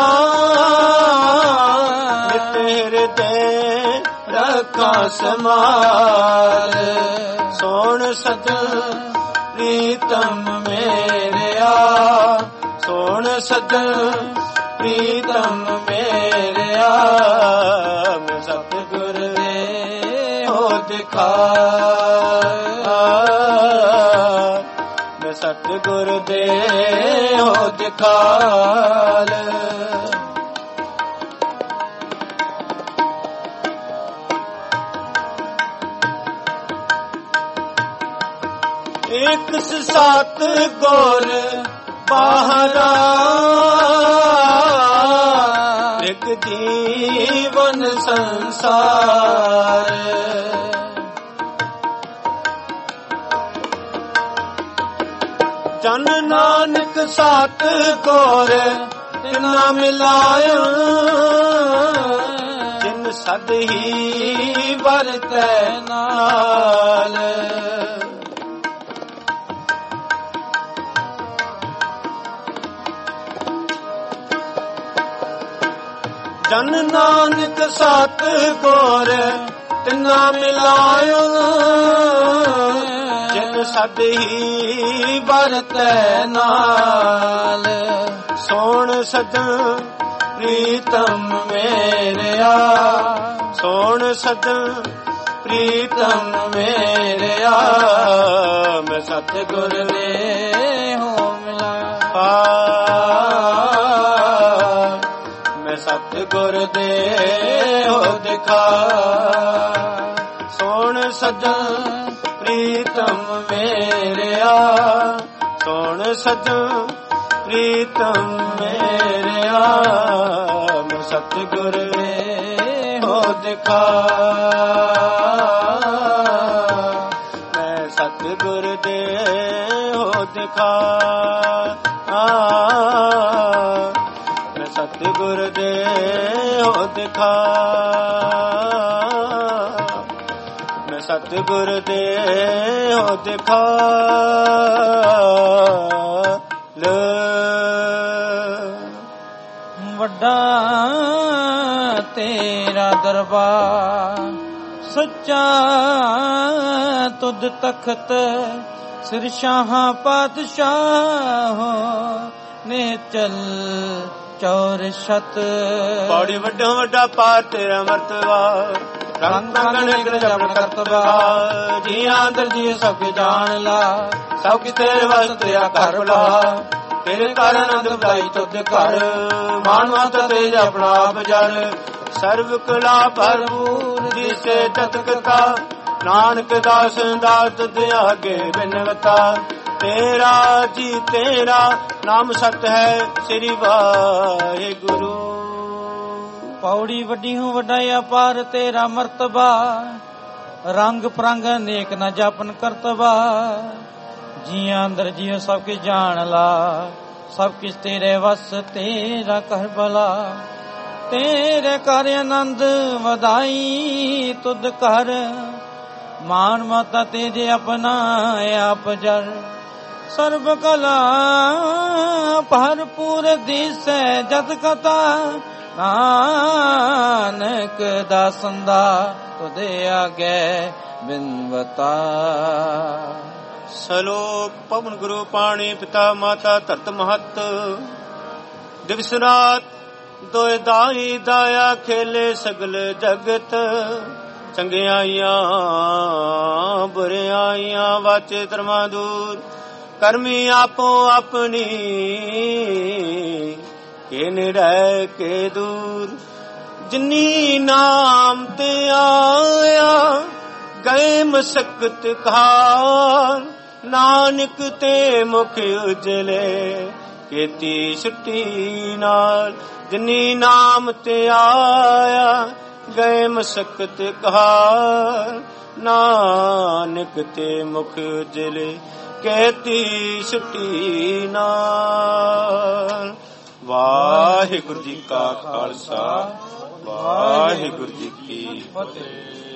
ਨਿਤ ਹਿਰਦੇ ਰੱਖਾਂ ਸਮਾਲ। ਸੁਣ ਸੱਜਣ ਪ੍ਰੀਤਮ ਮੇਰਿਆ, ਸੁਣ ਸੱਜਣ ਪ੍ਰੀਤਮ ਮੇਰਿਆ, ਮੈਂ ਸਤਿਗੁਰ ਦੇ ਹੋ ਦਿਖਾਲ, ਮੈਂ ਸਤਿਗੁਰ ਦੇ ਹੋ ਦਿਖਾਲ। ਇੱਕ ਸਤ ਗੁਰ ਬਾਹਰਾ, ਇੱਕ ਜੀਵਨ ਸੰਸਾਰ, ਜਨ ਨਾਨਕ ਸਤ ਗੁਰ ਤਿਨਾ ਮਿਲਾਇਆ, ਜਿਨ ਸਦ ਹੀ ਵਰਤੈ ਨਾਲ। ਜਨ ਨਾਨਕ ਸਤ ਗੁਰ ਤਿਨਾ ਮਿਲਾਇਓ ਜਿਨ ਸਦ ਹੀ ਵਰਤੈ ਨਾਲ ਸੋਣ ਸਜਣ ਪ੍ਰੀਤਮ ਮੇਰਿਆ ਸੋਣ ਸਜਣ ਪ੍ਰੀਤਮ ਮੇਰਿਆ ਮੈਂ ਸਤਿਗੁਰ ਦੇ ਹੋ ਮਿਲਾ ਮੈਂ ਸਤਿਗੁਰ ਦੇ ਹੋ ਦਿਖਾ ਸੋਣ ਸਜਣ ਪ੍ਰੀਤਮ ਮੇਰਿਆ ਸੋਣ ਸਜਣ ਪ੍ਰੀਤਮ ਮੇਰਿਆ ਮੈਂ ਸਤਿਗੁਰ ਦੇ ਹੋ ਦਿਖਾ ਮੈਂ ਸਤਿਗੁਰ ਦੇ ਹੋ ਦਿਖਾ ਮੈਂ ਸਤਿਗੁਰ ਦੇ ਹੋ ਦਿਖਾ ਮੈਂ ਸਤਿਗੁਰ ਦੇ ਹੋ ਦਿਖਾ ਵੱਡਾ ਤੇਰਾ ਦਰਬਾਰ ਸੱਚਾ ਤੁਧ ਤਖਤ ਸਿਰ ਸ਼ਾਹਾਂ ਪਾਤਸ਼ਾਹ ਨਿਚਲ ਚੌਰ ਛਤ ਪੌੜੀ ਵੱਡਾ ਵੱਡਾ ਪਾਰ ਤੇਰਾ ਮਰਤਬਾ ਰੰਗ ਰੰਗਣ ਗਿਰ ਜਪਣ ਕਰਤਬਾ ਜੀਆਂ ਅੰਦਰ ਜੀ ਸਭ ਕੇ ਜਾਣ ਲਾ ਸਭ ਕੀ ਤੇਰੇ ਵਸ ਤੇਰਾ ਘਰ ਬੁਲਾ ਤੇਰੇ ਘਰ ਆਨੰਦ ਵਧਾਈ ਤੁਧ ਘਰ ਮਾਨਵਤ ਤੇਜ ਆਪਣਾ ਆਪ ਜਰ ਸਰਬ ਕਲਾ ਭਰਪੂਰ ਜਿਸੇ ਤਤਕਤਾ ਨਾਨਕ ਦਾਸ ਦਾਤ ਦੇ ਆਗੇ ਬਿਨਵਤਾ ਤੇਰਾ ਜੀ ਤੇਰਾ ਨਾਮ ਸਤ ਹੈ ਸ੍ਰੀ ਵਾਹਿਗੁਰੂ ਪੌੜੀ ਵੱਡੀ ਹੂੰ ਵੱਡਾ ਅਪਾਰ ਤੇਰਾ ਮਰਤਬਾ ਰੰਗ ਪ੍ਰੰਗ ਅਨੇਕ ਨ ਜਾਪਨ ਕਰਤਬਾ ਜੀਆਂ ਅੰਦਰ ਜੀਓ ਸਭ ਕੀ ਜਾਣ ਲਾ ਸਭ ਕਿਸ ਤੇਰੇ ਵਸ ਤੇਰਾ ਕਰ ਭਲਾ ਤੇਰੇ ਕਰ ਆਨੰਦ ਵਧਾਈ ਤੁਧ ਕਰ ਮਾਨ ਮਤਾ ਤੇਜੇ ਆਪਣਾ ਆਪ ਜਰ ਸਰਬ ਕਲਾ ਭਰਪੂਰ ਦਿਸੈ ਜਤ ਕਥਾ ਨਾਨਕ ਦਾਸਨ ਦਾ ਤੁਧੇ ਆਗੇ ਬਿਨਵਤਾ ਸਲੋਕ ਪਵਨ ਗੁਰੂ ਪਾਣੀ ਪਿਤਾ ਮਾਤਾ ਧਰਤ ਮਹਤ ਦਿਵਸ ਰਾਤ ਦੋਇ ਦਾਈ ਦਾਇਆ ਖੇਲੇ ਸਗਲ ਜਗਤ ਚੰਗਿਆਈਆਂ ਬੁਰਿਆਈਆਂ ਵਾਚੇ ਧਰਮਾਂ ਦੂਰ ਕਰਮੀ ਆਪੋ ਆਪਣੀ ਕੇ ਨਿੜੈ ਕੇ ਦੂਰ ਜਿਨੀ ਨਾਮ ਤੇ ਆਇਆ ਗਏ ਮਸਕਤ ਖਾਰ ਨਾਨਕ ਤੇ ਮੁਖ ਉਜਲੇ ਕੀਤੀ ਛੁੱਟੀ ਨਾਲ ਜਿਨੀ ਨਾਮ ਤੇ ਆਇਆ ਗਏ ਮਸਕਤ ਖਾਰ ਨਾਨਕ ਤੇ ਮੁਖ ਉਜਲੇ ਕੀਤੀ ਛੁੱਟੀ ਨਾਲ ਵਾਹਿਗੁਰੂ ਜੀ ਕਾ ਖਾਲਸਾ ਵਾਹਿਗੁਰੂ ਜੀ ਕੀ ਫਤਿਹ।